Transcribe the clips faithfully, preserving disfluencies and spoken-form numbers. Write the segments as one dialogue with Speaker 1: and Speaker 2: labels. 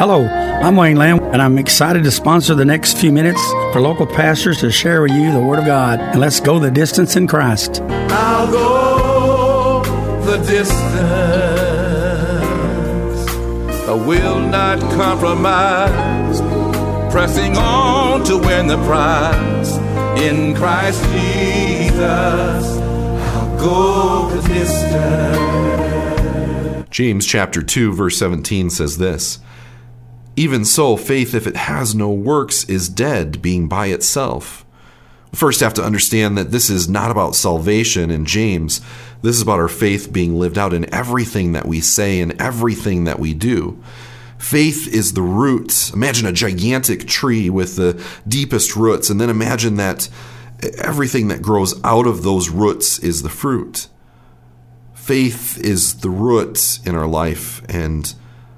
Speaker 1: Hello, I'm Wayne Lamb, and I'm excited to sponsor the next few minutes for local pastors to share with you the Word of God. And let's go the distance in Christ.
Speaker 2: I'll go the distance. I will not compromise. Pressing on to win the prize. In Christ Jesus, I'll go the distance.
Speaker 3: James chapter two, verse seventeen says this: Even so, faith, if it has no works, is dead, being by itself. We first have to understand that this is not about salvation in James. This is about our faith being lived out in everything that we say and everything that we do. Faith is the root. Imagine a gigantic tree with the deepest roots, and then imagine that everything that grows out of those roots is the fruit. Faith is the root in our life, and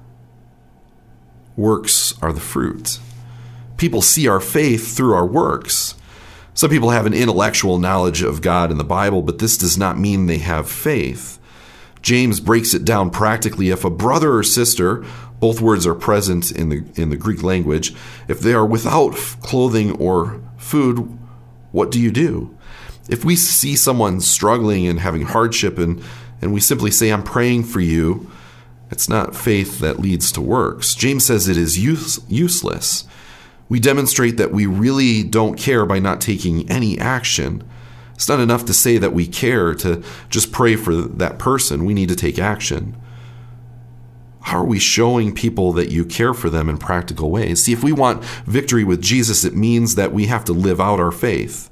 Speaker 3: works are the fruit. People see our faith through our works. Some people have an intellectual knowledge of God and the Bible, but this does not mean they have faith. James breaks it down practically. If a brother or sister, both words are present in the in the Greek language, if they are without clothing or food, what do you do? If we see someone struggling and having hardship and, and we simply say, I'm praying for you, it's not faith that leads to works. James says it is use, useless. We demonstrate that we really don't care by not taking any action. It's not enough to say that we care, to just pray for that person. We need to take action. How are we showing people that you care for them in practical ways? See, if we want victory with Jesus, it means that we have to live out our faith.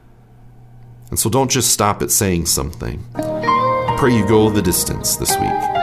Speaker 3: And so don't just stop at saying something. I pray you go the distance this week.